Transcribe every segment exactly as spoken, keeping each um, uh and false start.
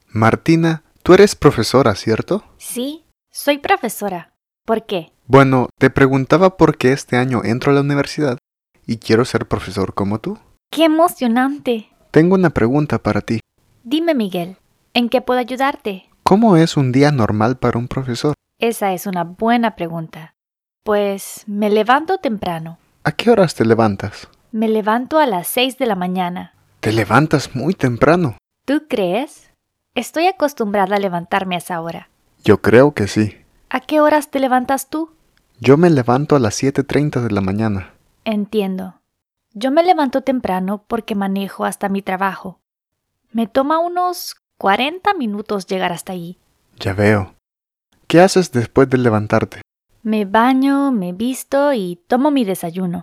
Martina, tú eres profesora, ¿cierto? Sí, soy profesora. ¿Por qué? Bueno, te preguntaba por qué este año entro a la universidad y quiero ser profesor como tú. ¡Qué emocionante! Tengo una pregunta para ti. Dime, Miguel, ¿en qué puedo ayudarte? ¿Cómo es un día normal para un profesor? Esa es una buena pregunta. Pues me levanto temprano. ¿A qué horas te levantas? Me levanto a las seis de la mañana. Te levantas muy temprano. ¿Tú crees? Estoy acostumbrada a levantarme a esa hora. Yo creo que sí. ¿A qué horas te levantas tú? Yo me levanto a las siete treinta de la mañana. Entiendo. Yo me levanto temprano porque manejo hasta mi trabajo. Me toma unos cuarenta minutos llegar hasta allí. Ya veo. ¿Qué haces después de levantarte? Me baño, me visto y tomo mi desayuno.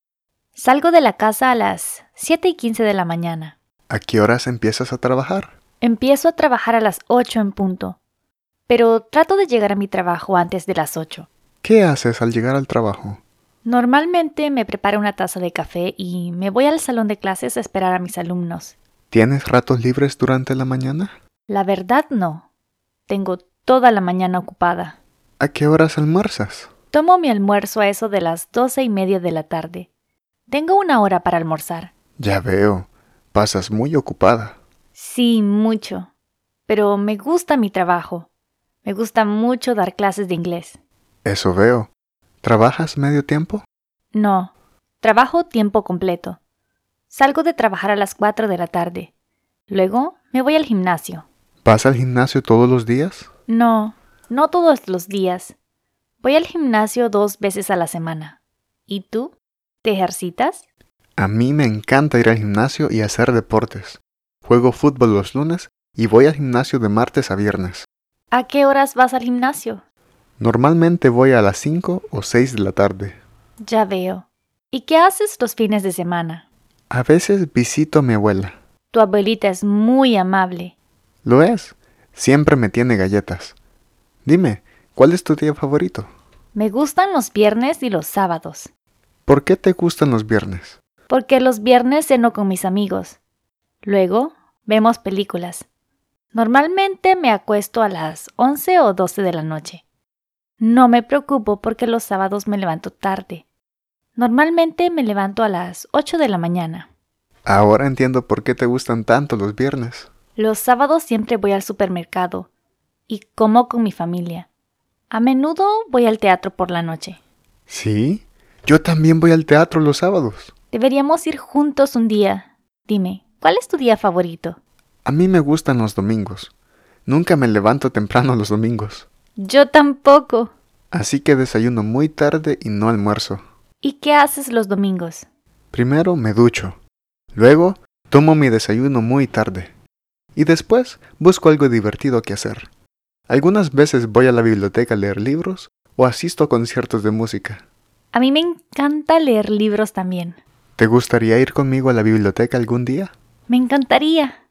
Salgo de la casa a las siete y quince de la mañana. ¿A qué horas empiezas a trabajar? Empiezo a trabajar a las ocho en punto, pero trato de llegar a mi trabajo antes de las ocho. ¿Qué haces al llegar al trabajo? Normalmente me preparo una taza de café y me voy al salón de clases a esperar a mis alumnos. ¿Tienes ratos libres durante la mañana? La verdad no. Tengo toda la mañana ocupada. ¿A qué horas almuerzas? Tomo mi almuerzo a eso de las doce y media de la tarde. Tengo una hora para almorzar. Ya veo. Pasas muy ocupada. Sí, mucho. Pero me gusta mi trabajo. Me gusta mucho dar clases de inglés. Eso veo. ¿Trabajas medio tiempo? No, trabajo tiempo completo. Salgo de trabajar a las cuatro de la tarde. Luego me voy al gimnasio. ¿Vas al gimnasio todos los días? No, no todos los días. Voy al gimnasio dos veces a la semana. ¿Y tú? ¿Te ejercitas? A mí me encanta ir al gimnasio y hacer deportes. Juego fútbol los lunes y voy al gimnasio de martes a viernes. ¿A qué horas vas al gimnasio? Normalmente voy a las cinco o seis de la tarde. Ya veo. ¿Y qué haces los fines de semana? A veces visito a mi abuela. Tu abuelita es muy amable. ¿Lo es? Siempre me tiene galletas. Dime, ¿cuál es tu día favorito? Me gustan los viernes y los sábados. ¿Por qué te gustan los viernes? Porque los viernes ceno con mis amigos. Luego, vemos películas. Normalmente me acuesto a las once o doce de la noche. No me preocupo porque los sábados me levanto tarde. Normalmente me levanto a las ocho de la mañana. Ahora entiendo por qué te gustan tanto los viernes. Los sábados siempre voy al supermercado y como con mi familia. A menudo voy al teatro por la noche. ¿Sí? Yo también voy al teatro los sábados. Deberíamos ir juntos un día. Dime, ¿cuál es tu día favorito? A mí me gustan los domingos. Nunca me levanto temprano los domingos. Yo tampoco. Así que desayuno muy tarde y no almuerzo. ¿Y qué haces los domingos? Primero me ducho. Luego tomo mi desayuno muy tarde. Y después busco algo divertido que hacer. Algunas veces voy a la biblioteca a leer libros o asisto a conciertos de música. A mí me encanta leer libros también. ¿Te gustaría ir conmigo a la biblioteca algún día? Me encantaría.